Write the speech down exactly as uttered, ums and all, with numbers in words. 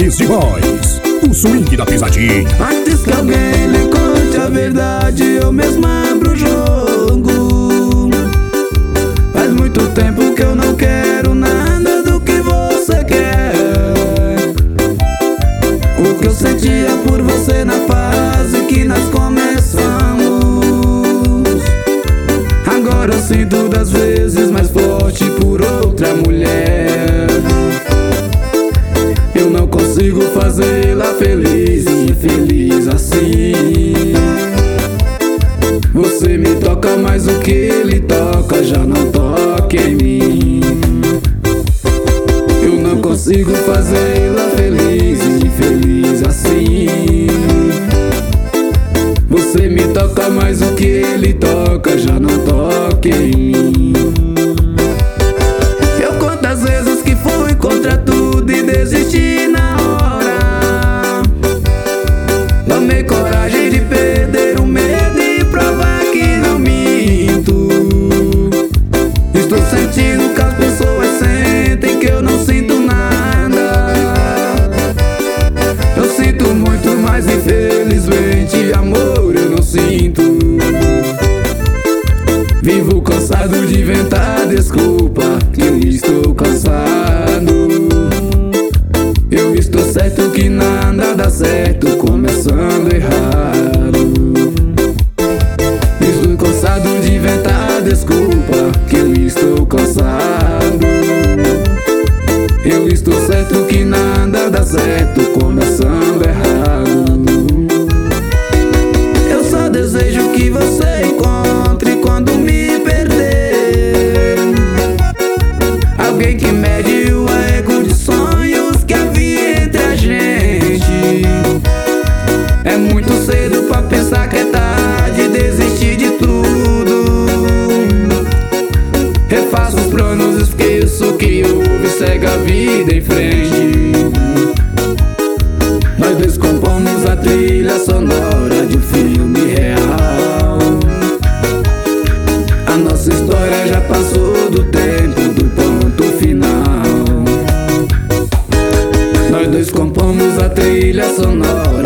Beast Boys, o swing da pisadinha. Antes que alguém lhe conte a verdade, eu mesmo abro o jogo. Faz muito tempo que eu não quero nada do que você quer. O que eu sentia por você na fase que nós começamos, agora eu sinto dez vezes mais forte por outra mulher. Eu não consigo fazê-la feliz e infeliz assim. Você me toca, mas o que ele toca já não toca em mim. Eu não consigo fazê-la feliz e infeliz assim. Você me toca, mas o que ele toca já não toca em mim. Eu quantas vezes que fui contra tudo e desisti na hora. Tomei coragem de perder o medo e provar que não minto. Estou sentindo que as pessoas sentem que eu não sinto nada. Eu sinto muito, mas infelizmente amor eu não sinto. Vivo cansado de inventar desculpa, que eu estou cansado. Eu estou certo que nada dá certo, começando errado. Estou cansado de inventar desculpa, que eu estou cansado. Eu estou certo que nada dá certo, começando errado. Eu só desejo que você encontre quando me perder alguém que mede o ego de sonhos que havia entre a gente. É muito cedo pra pensar que é tarde, desistir de tudo. Refaço os planos, esqueço o que houve, segue a vida em frente. Nós dois compomos a trilha sonora de um filme real. A nossa história já passou do tempo do ponto final. Nós dois compomos a trilha sonora